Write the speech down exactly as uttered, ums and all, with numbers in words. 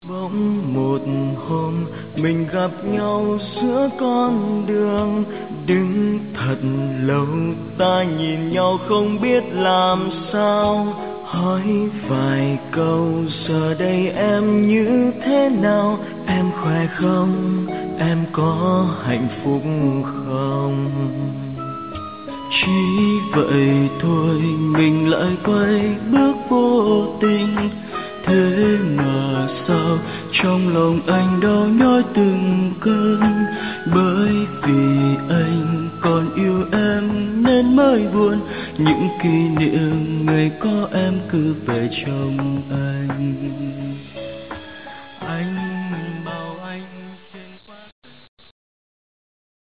Bỗng một hôm mình gặp nhau giữa con đường, đứng thật lâu ta nhìn nhau không biết làm sao. Hỏi vài câu giờ đây em như thế nào, em khỏe không, em có hạnh phúc không? Chỉ vậy thôi mình lại quay bước vô tình. Thế mà sao trong lòng anh đau nhói từng cơn, bởi vì anh còn yêu em nên mới buồn. Những kỷ niệm ngày có em cứ về trong anh.